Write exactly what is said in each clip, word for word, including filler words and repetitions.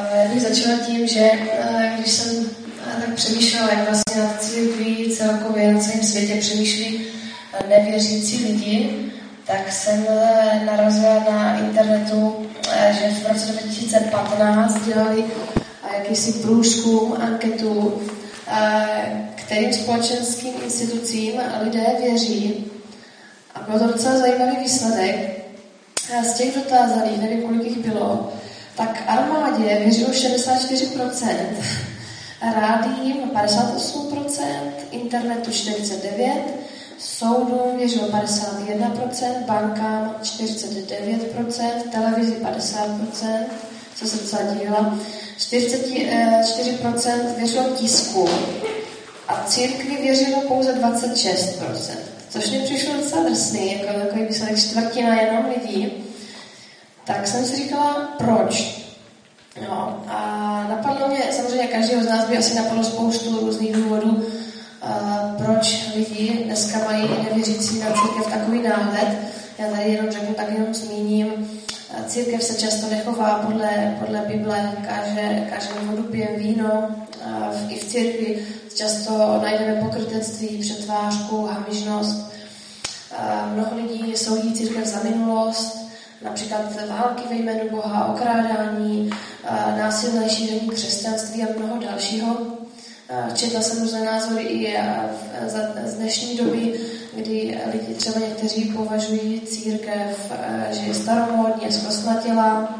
Já bych začala tím, že když jsem tak přemýšlela, jak vlastně na církví celkově na celém světě přemýšlí nevěřící lidi, tak jsem narazila na internetu, že v roce dva tisíce patnáct dělali jakýsi průzkum, anketu, kterým společenským institucím lidé věří. A byl to docela zajímavý výsledek. Z těch dotázaných, nevím, kolik jich bylo, tak armádě věřilo šedesát čtyři procent, rádiím padesát osm procent, internetu čtyřicet devět procent, soudům věřilo padesát jedna procent, bankám čtyřicet devět procent, televizi padesát procent, co se docela dívala, čtyřicet čtyři procent věřilo tisku a církvi věřilo pouze dvacet šest procent, což mi přišlo docela drsný, jako takový výsledek čtvrtina jenom lidí. Tak jsem si říkala, proč? No, a napadlo mě, samozřejmě každého z nás by asi napadlo spoustu různých důvodů, uh, proč lidi dneska mají nevěřící na církev takový náhled. Já tady jenom řeknu, tak jenom zmíním. Církev se často nechová podle, podle Bible, káže, káže vodu, pijem víno. Uh, I v církvi často najdeme pokrytectví, přetvářku, hamižnost. Uh, mnoho lidí soudí církev za minulost, například války ve jménu Boha, okrádání, násilné šíření křesťanství a mnoho dalšího. Četla jsem různé názory i z dnešní doby, kdy lidi třeba někteří považují církev, že je staromódně, zkostnatělá.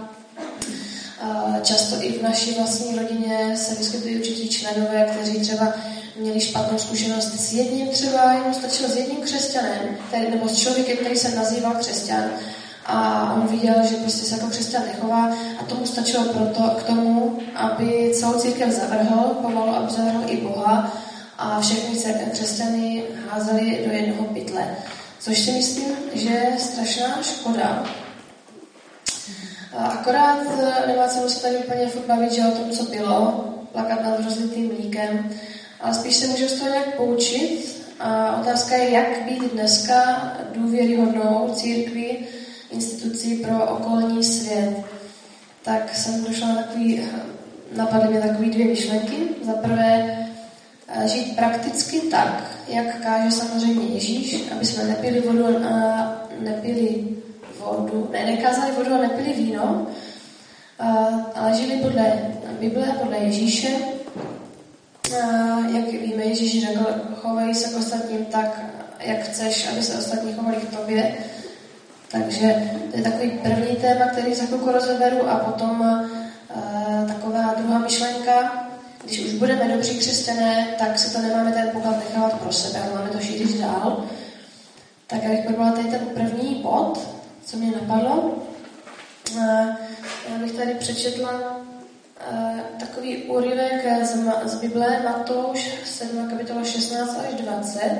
Často i v naší vlastní rodině se vyskytují určití členové, kteří třeba měli špatnou zkušenost s jedním třeba, jenom stačilo s jedním křesťanem, který, nebo s člověkem, který se nazýval křesťan. A on viděl, že prostě se jako křesťan nechová a tomu stačilo proto, k tomu, aby celou církev zavrhl, pomalu, aby zavrhl i Boha a všechny křesťany házeli do jednoho pytle. Což si myslím, že je strašná škoda. Akorát nemá cenu se tady úplně furt bavit, že o tom, co bylo, plakat nad rozlitým mlíkem, ale spíš se můžu z toho nějak poučit. A otázka je, jak být dneska důvěryhodnou církvi, institucí pro okolní svět. Tak jsem došla na takový, napadly mě takové dvě myšlenky. Za prvé, žít prakticky tak, jak káže samozřejmě Ježíš, aby jsme nepili vodu a nepili vodu, ne, nekázali vodu a nepili víno, ale žili podle Bible, podle Ježíše. Jak víme, Ježíš řekl, chovej se k ostatním tak, jak chceš, aby se ostatní chovali k tobě. Takže to je takový první téma, který za chvilku rozeberu a potom uh, taková druhá myšlenka. Když už budeme dobří křesťané, tak si to nemáme ten poklad nechávat pro sebe, ale máme to šířit dál. Tak abych probrala tady ten první bod, co mě napadlo. Uh, já bych tady přečetla uh, takový úryvek z, z Bible Matouš sedmá kapitola šestnáct až dvacet.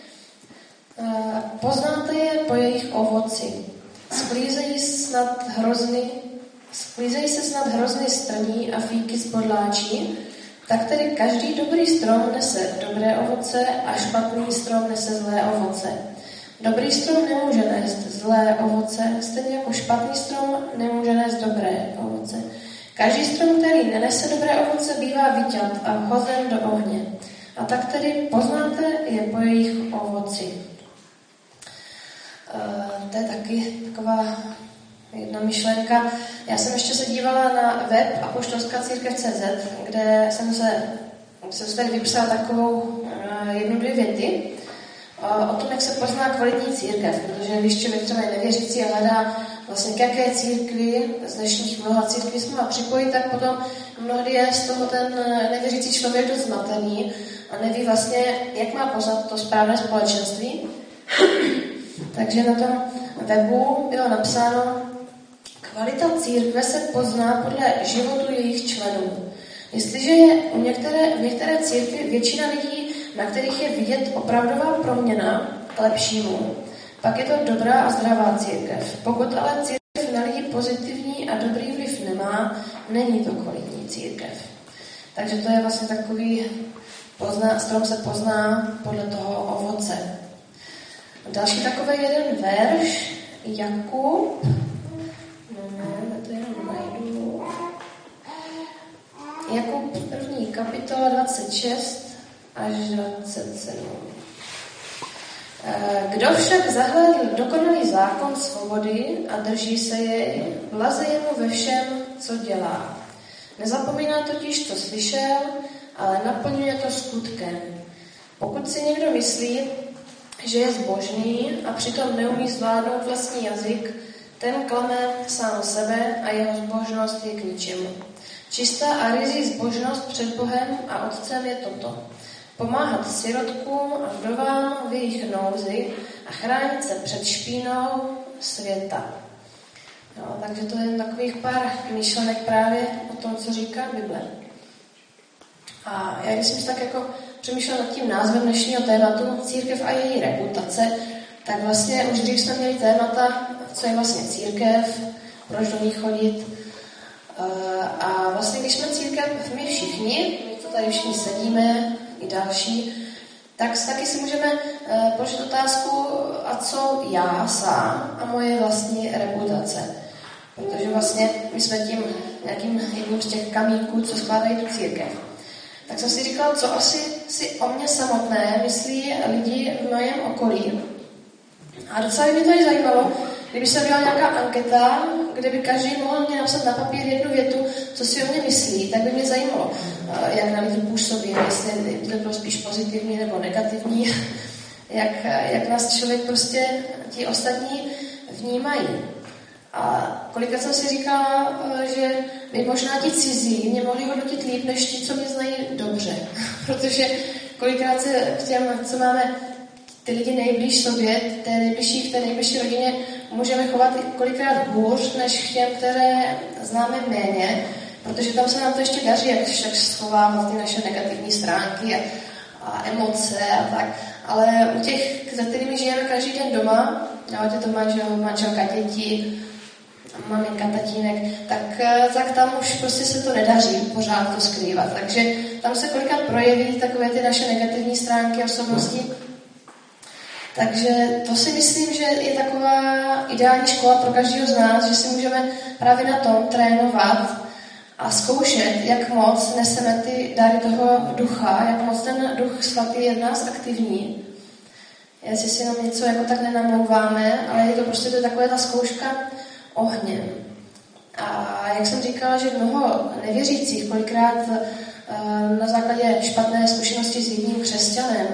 Poznáte je po jejich ovoci. Sklízejí snad hrozny, sklízejí se snad hrozny strní a fíky z bodláčí, tak tedy každý dobrý strom nese dobré ovoce a špatný strom nese zlé ovoce. Dobrý strom nemůže nést zlé ovoce, stejně jako špatný strom nemůže nést dobré ovoce. Každý strom, který nenese dobré ovoce, bývá vyťat a vhozen do ohně. A tak tedy poznáte je po jejich ovoci. Uh, to je taky taková jedna myšlenka. Já jsem ještě se dívala na web apoštolská církev tečka cé zet, kde jsem se, jsem se tady vypsala takovou uh, jednu, dvě věty uh, o tom, jak se pozná kvalitní církev, protože když člověk třeba je nevěřící a hledá vlastně k jaké církvi z dnešních mnoha církví se má připojit, tak potom mnohdy je z toho ten nevěřící člověk dost zmatený a neví vlastně, jak má poznat to správné společenství. Takže na tom webu bylo napsáno, kvalita církve se pozná podle životu jejich členů. Jestliže je u některé, v některé církvi většina lidí, na kterých je vidět opravdová proměna k lepšímu, pak je to dobrá a zdravá církev. Pokud ale církev na lidi pozitivní a dobrý vliv nemá, není to kvalitní církev. Takže to je vlastně takový, pozná, strom se pozná podle toho ovoce. Další takový jeden verš, Jakub, no, to jenom najdu. Jakub první kapitola dvacet šest až dvacet sedm. Kdo však zahlédl dokonalý zákon svobody a drží se jej, blaze jemu ve všem, co dělá. Nezapomíná totiž, co slyšel, ale naplňuje to skutkem. Pokud si někdo myslí, že je zbožný a přitom neumí zvládnout vlastní jazyk, ten klame sám sebe a jeho zbožnost je k ničemu. Čistá a ryzí zbožnost před Bohem a Otcem je toto. Pomáhat sirotkům a vdovám v jejich nouzi a chránit se před špínou světa. No, takže to je takových pár myšlenek právě o tom, co říká Bible. A já když jsem tak jako přemýšlela nad tím názvem dnešního tématu Církev a její reputace, tak vlastně už když jsme měli témata, co je vlastně církev, proč do ní chodit. A vlastně když jsme církev, my všichni, my to tady všichni sedíme, i další, tak taky si můžeme položit otázku, a co já sám a moje vlastní reputace. Protože vlastně my jsme tím nějakým jedním z těch kamínků, co skládají tu církev. Tak jsem si říkala, co asi si o mě samotné myslí lidi v mém okolí. A docela by mě to i zajímalo, kdyby se byla nějaká anketa, kde by každý mohl mě napsat na papír jednu větu, co si o mě myslí, tak by mě zajímalo, jak na lidi působí, jestli to bylo spíš pozitivní nebo negativní, jak, jak nás člověk prostě ti ostatní vnímají. A kolikrát jsem si říkala, že by možná ti cizí mě mohli hodnotit líp, než ti, co mě znají dobře. Protože kolikrát se k těm, co máme ty lidi nejblíž sobě, té nejbližší, v té nejbližší rodině, můžeme chovat kolikrát hůř, než k těm, které známe méně, protože tam se nám to ještě daří, jak však schovávat ty naše negativní stránky a, a emoce a tak. Ale u těch, za kterými žijeme každý den doma, ať je to manžel, manželka, děti, maminka, tatínek, tak, tak tam už prostě se to nedaří pořád to skrývat. Takže tam se kolikrát projeví takové ty naše negativní stránky osobnosti. Takže to si myslím, že je taková ideální škola pro každého z nás, že si můžeme právě na tom trénovat a zkoušet, jak moc neseme ty dary toho ducha, jak moc ten duch svatý je v nás aktivní. Jestli si nám něco jako tak nenamlouváme, ale je to prostě to takové ta zkouška ohněm. A jak jsem říkala, že mnoho nevěřících kolikrát na základě špatné zkušenosti s jedním křesťanem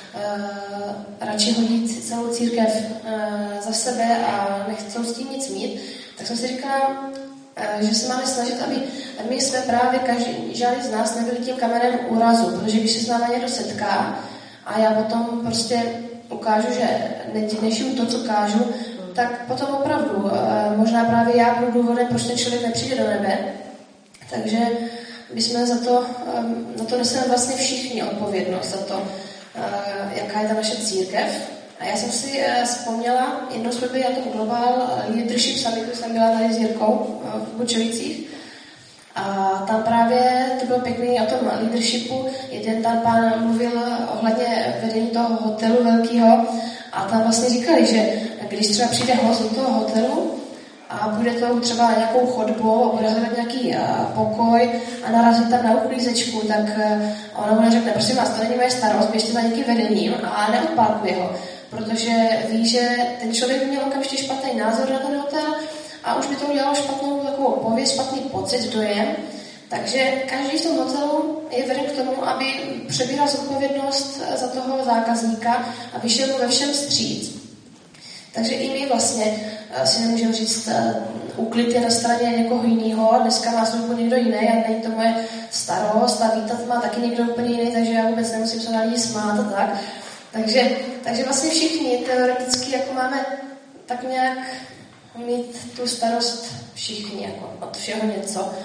radši hodí celou církev za sebe a nechcou s tím nic mít, tak jsem si říkala, že se máme snažit, aby my jsme právě každý, žádný z nás nebyli tím kamenem úrazu, protože když se s námi někdo setká a já potom prostě ukážu, že nežiju to, co kážu, tak potom opravdu možná právě já budu důvodem, proč ten člověk nepřijde do nebe. Takže bychom za to, na to neseme vlastně všichni odpovědnost za to, jaká je ta naše církev. A já jsem si vzpomněla, jednou jsme byli na tom Global Leadership Summitu, jsem byla tady s Jirkou v Bučovicích. A tam právě to bylo pěkný o tom leadershipu. Jeden tam pán mluvil ohledně vedení toho hotelu velkého a tam vlastně říkali, že když třeba přijde host do toho hotelu a bude to třeba nějakou chodbou a bude hledat nějaký pokoj a narazí tam na uklízečku, tak ona mu řekne, prosím vás, to není moje starost, běžte za někým vedením a neodpálkuje ho, protože ví, že ten člověk měl okamžitě špatný názor na ten hotel a už by to udělalo špatnou takovou pověst, špatný pocit, dojem. Takže každý v tom hotelu je veden k tomu, aby přebíral zodpovědnost za toho zákazníka a vyšel mu ve všem vstříc. Takže i my vlastně si nemůžeme říct, úklid je na straně někoho jiného, dneska má službu někdo jiný a není to moje starost a vítat má taky někdo úplně jiný, takže já vůbec nemusím se na lidi smát a tak. Takže, takže vlastně všichni teoreticky jako máme tak nějak mít tu starost všichni, jako od všeho něco.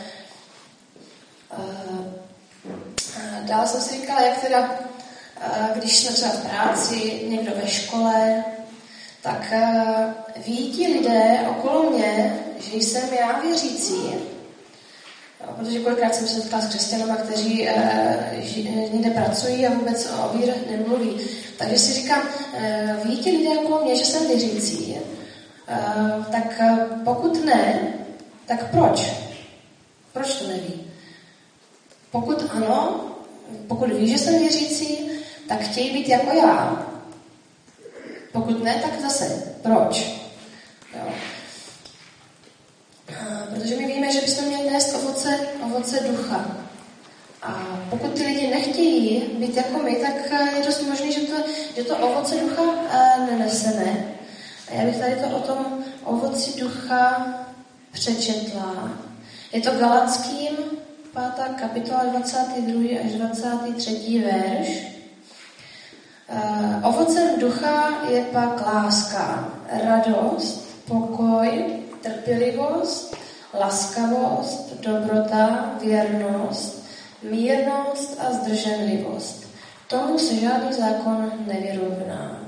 Dál jsem si říkala, jak teda, když jsme třeba v práci, někdo ve škole, tak ví ti lidé okolo mě, že jsem já věřící. Protože kolikrát jsem se setkala s křesťanama, kteří někde pracují a vůbec o víře nemluví. Takže si říkám, ví ti lidé okolo mě, že jsem věřící. Tak pokud ne, tak proč? Proč to neví? Pokud ano, pokud ví, že jsem věřící, tak chtějí být jako já. Pokud ne, tak zase proč? Jo. Protože my víme, že bychom měli nést ovoce, ovoce ducha. A pokud ty lidi nechtějí být jako my, tak je dost možné, že to, že to ovoce ducha neneseme. A já bych tady to o tom ovoci ducha přečetla. Je to Galatským, pátá kapitola, dvacátý druhý až dvacátý třetí verš. Uh, ovocem ducha je pak láska, radost, pokoj, trpělivost, laskavost, dobrota, věrnost, mírnost a zdrženlivost. Tomu se žádný zákon nevyrovná.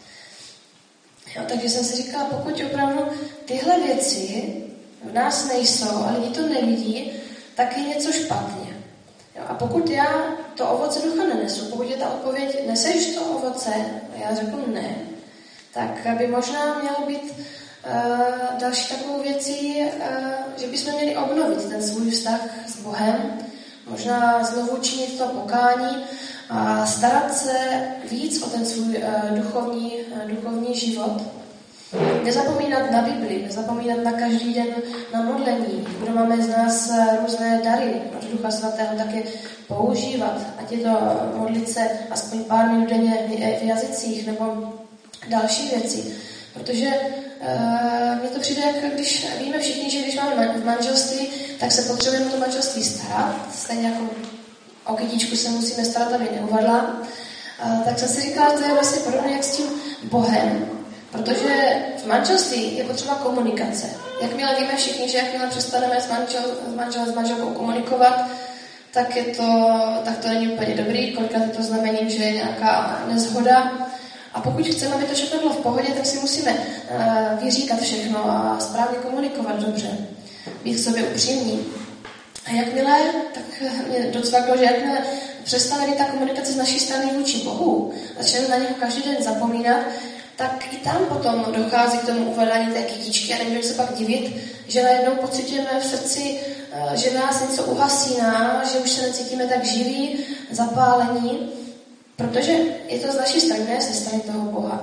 Jo, takže jsem si říkala, pokud opravdu tyhle věci v nás nejsou a lidi to nevidí, tak je něco špatně. Jo, a pokud já to ovoce ducha nenesu, pokud je ta odpověď, neseš to ovoce, a já řeknu ne, tak by možná mělo být uh, další takovou věcí, uh, že bychom měli obnovit ten svůj vztah s Bohem, možná znovu činit to pokání a starat se víc o ten svůj uh, duchovní, uh, duchovní život. Nezapomínat na Bibli, nezapomínat na každý den na modlení. Kdo máme z nás různé dary od Ducha Svatého, tak je používat. Ať je to modlit se aspoň pár minut denně v jazycích nebo další věci. Protože uh, mně to přijde, jak když víme všichni, že když máme v manželství, tak se potřebujeme to manželství starat. Stejně jako o kytičku se musíme starat, aby neuvadla. Uh, tak jsem si říkala, že to je vlastně podobné jak s tím Bohem. Protože v manželství je potřeba komunikace. Jakmile víme všichni, že jakmile přestaneme s, manžel, s manželem, s manželkou komunikovat, tak, je to, tak to není úplně dobrý. Kolikrát je to znamením, že je nějaká nezhoda. A pokud chceme, aby to všechno bylo v pohodě, tak si musíme uh, vyříkat všechno a správně komunikovat dobře. Být k sobě upřímní. A jakmile, tak mě docvaklo, že jakmile přestane být ta komunikace z naší strany vůči Bohu, začneme na něho každý den zapomínat, tak i tam potom dochází k tomu uvadání té kytičky a nemůžeme se pak divit, že najednou pocitujeme v srdci, že nás něco uhasíná, že už se necítíme tak živí, zapálení, protože je to z naší strany, ne ze strany toho Boha.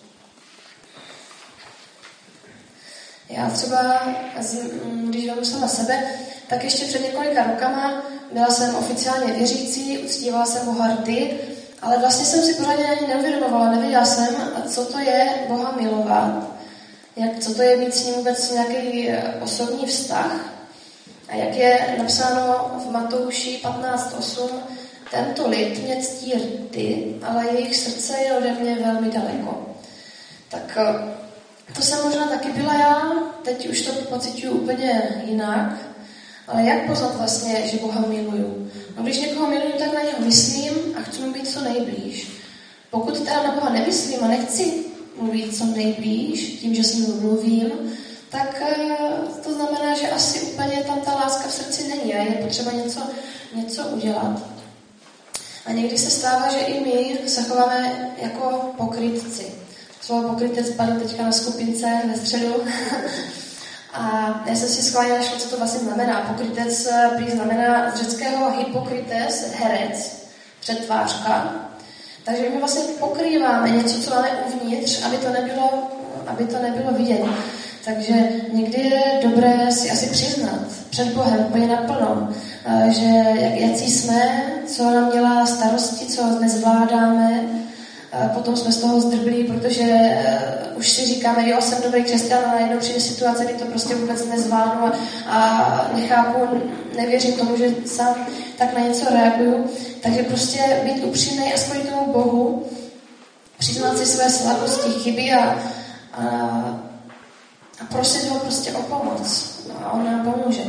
Já třeba, když vezmu sama sebe, tak ještě před několika rokama byla jsem oficiálně věřící, uctívala jsem Boha rty, ale vlastně jsem si pořádně ani neuvědomovala, nevěděla jsem, co to je Boha milovat, jak, co to je mít s ním vůbec nějaký osobní vztah. A jak je napsáno v Matouši patnáct osm, tento lid mě ctí rty, ale jejich srdce je ode mě velmi daleko. Tak to jsem možná taky byla já, teď už to pociťuji úplně jinak, ale jak poznat vlastně, že Boha miluju? No když někoho miluju, tak na něho myslím a chci mu být co nejblíž. Pokud teda na Boha nemyslím a nechci mu být co nejblíž, tím, že s ním mluvím, tak to znamená, že asi úplně tam ta láska v srdci není a je potřeba něco, něco udělat. A někdy se stává, že i my se chováme jako pokrytci. Slovo pokrytec padl teďka na skupince ve středu. A já jsem si schválně našla, co to vlastně znamená. Pokrytec prý znamená z řeckého hypokrytes, herec, přetvářka. Takže my vlastně pokrýváme něco, co máme uvnitř, aby to nebylo, aby to nebylo vidět. Takže někdy je dobré si asi přiznat před Bohem úplně naplno, že jak, jací jsme, co nám dělá starosti, co nezvládáme. Potom jsme z toho zdrblí, protože uh, už si říkáme, jo, jsem dobrý křesťan, a najednou přijde situace, kdy to prostě vůbec nezvládnu a, a nechápu, nevěřím tomu, že sám tak na něco reaguju. Takže prostě být upřímnej aspoň tomu Bohu, přiznat si své slabosti, chyby a, a, a prosit ho prostě o pomoc. No a on nám pomůže.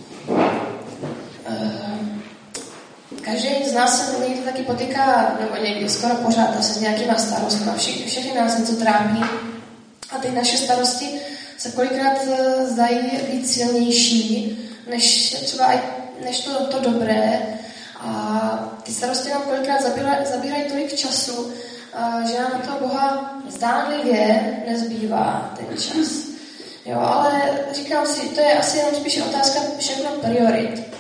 Uh, Každý z nás se někdy taky potýká, nebo někdy skoro pořád asi s nějakýma starostmi. Všichni, všechny nás něco trápí. A ty naše starosti se kolikrát zdají být silnější, než třeba než to, to dobré. A ty starosti nám kolikrát zabírají, zabírají tolik času, že nám na toho Boha zdánlivě nezbývá ten čas. Jo, ale říkám si, to je asi jenom spíš otázka všechno priorit.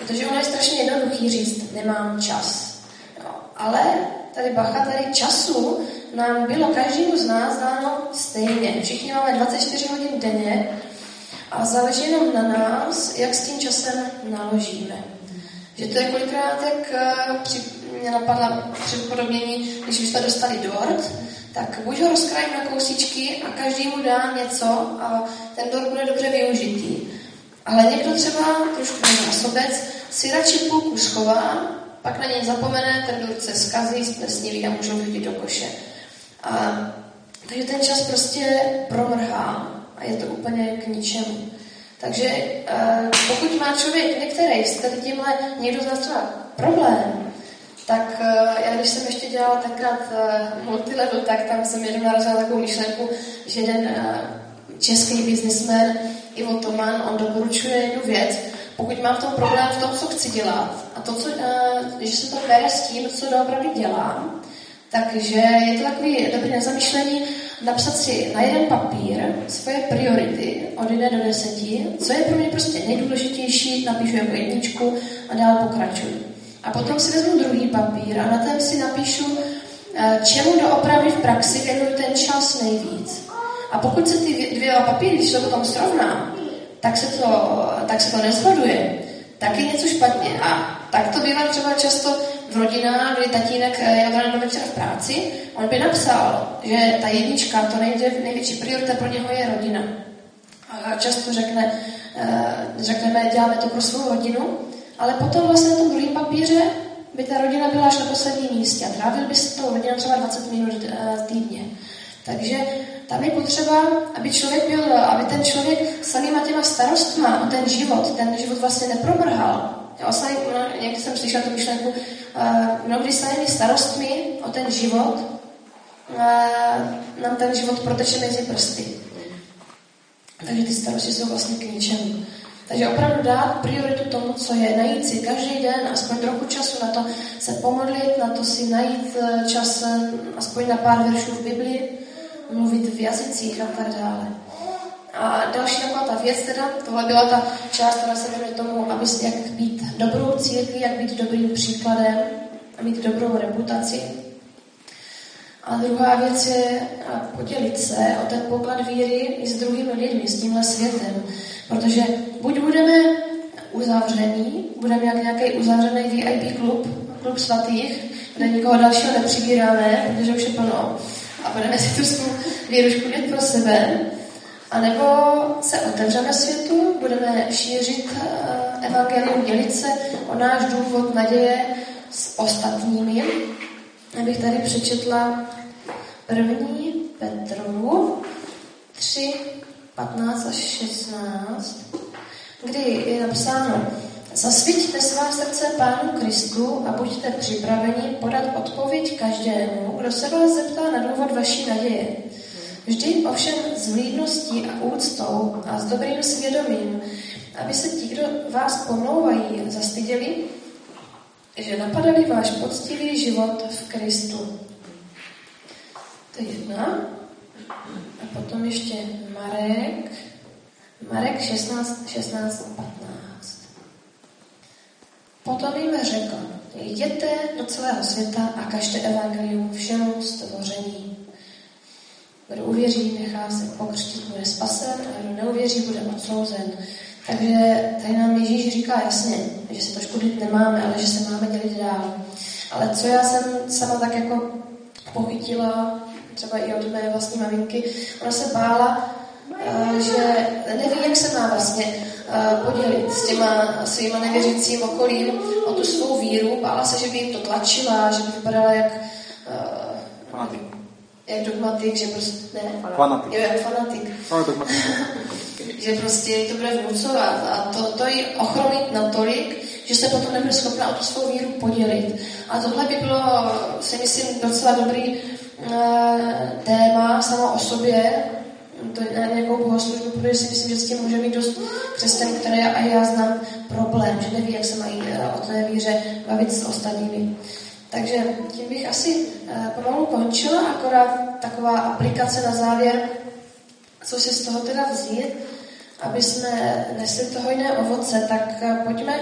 Protože ono je strašně jednoduchý říct, nemám čas. Jo. Ale tady bacha, tady času nám bylo každému z nás dáno stejně. Všichni máme dvacet čtyři hodin denně a záleží jenom na nás, jak s tím časem naložíme. Že to je kolikrát, jak při, mě napadla připodobnění, když bychom dostali dort, tak buď ho rozkrajím na kousíčky a každý mu dá něco a ten dort bude dobře využitý. Ale někdo třeba, trošku násobec, si radši půlku schová, pak na něj zapomene, ten dort se zkazí, splesnivý a můžou hodit do koše. A, takže ten čas prostě promrhá a je to úplně k ničemu. Takže uh, pokud má člověk některý s tady tímhle někdo z nás třeba problém, tak uh, já když jsem ještě dělala tenkrát uh, multilevel, tak tam jsem jednou narazila takovou myšlenku, že jeden uh, český biznismen Ivo Toman, on doporučuje jednu věc, pokud mám v tom problém v tom, co chci dělat a to, co, uh, že se to bere s tím, co doopravdy dělám, takže je to takový dobrý na zamýšlení napsat si na jeden papír svoje priority od jedné do deseti, co je pro mě prostě nejdůležitější, napíšu jako jedničku a dál pokračuji. A potom si vezmu druhý papír a na ten si napíšu, čemu doopravdy v praxi věnuju ten čas nejvíc. A pokud se ty dvě papíry, když to potom srovnám, tak se to, tak se to neshoduje, tak je něco špatně. A tak to bývá třeba často v rodinách, kdy tatínek je ráno večer v práci, on by napsal, že ta jednička, to nejde, největší priorita pro něho je rodina. A často řekne, řekneme, děláme to pro svou rodinu, ale potom vlastně na tom druhém papíře by ta rodina byla až na posledním místě a trávil by se tou rodina třeba dvacet minut týdně. Takže tam je potřeba, aby člověk byl, aby ten člověk s samýma těma starostma o ten život, ten život vlastně nepromrhal. Já vlastně někdy jsem slyšela tu myšlenku, uh, mnohdy s samými starostmi o ten život, uh, nám ten život proteče mezi prsty. Takže ty starosti jsou vlastně k ničemu. Takže opravdu dát prioritu tomu, co je, najít si každý den aspoň trochu času na to se pomodlit, na to si najít čas aspoň na pár veršů v Biblii, mluvit v jazycích a tak dále. A další taková ta věc teda, tohle byla ta část, která se věnuje tomu, aby jak být dobrou církví, jak být dobrým příkladem a mít dobrou reputaci. A druhá věc je podělit se o ten poklad víry i s druhými lidmi, s tímhle světem. Protože buď budeme uzavření, budeme jak nějaký uzavřený V I P klub, klub svatých, kde nikoho dalšího nepřibíráme, protože už je plno a budeme si tu svou vírušku dět pro sebe. A nebo se otevřeme světu, budeme šířit uh, evangelium, dělit se o náš důvod naděje s ostatními. Abych tady přečetla první Petrovu tři, patnáct až šestnáct, kdy je napsáno: Zasvěťte svá srdce Pánu Kristu a buďte připraveni podat odpověď každému, kdo se vás zeptá na důvod vaší naděje. Vždy ovšem s vlídností a úctou a s dobrým svědomím, aby se ti, kdo vás pomlouvají, zastyděli, že napadali váš poctivý život v Kristu. To je jedna. A potom ještě Marek, Marek šestnáct, šestnáct, patnáct. Potom jim řekl: jděte do celého světa a kažte evangelium všemu stvoření. Kdo uvěří, nechá se pokřtít, bude spasen, a kdo neuvěří, bude odsouzen. Takže tady nám Ježíš říká jasně, že se to škodit nemáme, ale že se máme dělit dál. Ale co já jsem sama tak jako pochytila, třeba i od mé vlastní maminky, ona se bála, že neví, jak se má vlastně podělit s těma svýma nevěřícím okolím o tu svou víru. Bála se, že by jim to tlačila, že by vypadala jak fanatik. Jak dogmatik, že prostě ne. Fanatik. Jo, jak fanatik. No, dogmatik. Že prostě to bude vnucovat a to, to ji ochromit natolik, že se potom nebude schopná o tu svou víru podělit. A tohle by bylo, si myslím, docela dobrý e, téma samo o sobě, to je na nějakou bohoslužbu, protože si myslím, že s tím může mít dost křesťanů, které a já znám problém, že neví, jak se mají o té víře bavit s ostatními. Takže tím bych asi e, pomalu končila, akorát taková aplikace na závěr, co si z toho teda vzít, aby jsme nesli to hojné ovoce, tak pojďme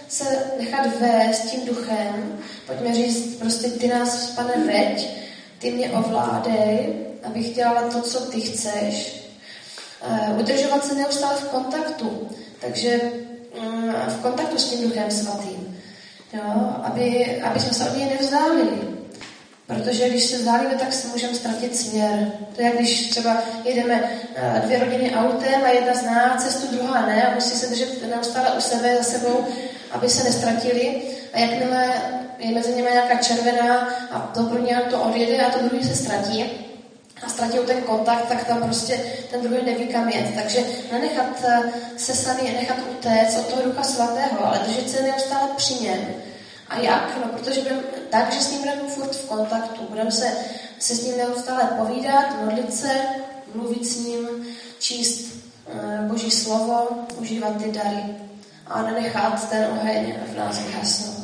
se nechat vést tím duchem, pojďme říct, prostě ty nás, Pane, veď, ty mě ovládej, abych dělala to, co ty chceš. Udržovat se neustále v kontaktu, takže v kontaktu s tím Duchem Svatým, jo? Aby, aby jsme se od něj nevzdálili. Protože když se vzdálíme, tak se můžeme ztratit směr. To je, když třeba jedeme dvě rodiny autem a jedna zná cestu, druhá ne a musí se držet neustále u sebe, za sebou, aby se nestratili. A jakmile je mezi nimi nějaká červená a to první auto odjede a to druhý se ztratí a ztratil ten kontakt, tak tam prostě ten druhý neví, kam jet. Takže nenechat se sami, nechat utéct od toho Ducha Svatého, ale držet se neustále při něm. A jak? No, protože budeme tak, že s ním budeme furt v kontaktu. Budeme se, se s ním neustále povídat, modlit se, mluvit s ním, číst uh, Boží slovo, užívat ty dary a nenechat ten oheň v nás vyhasnout.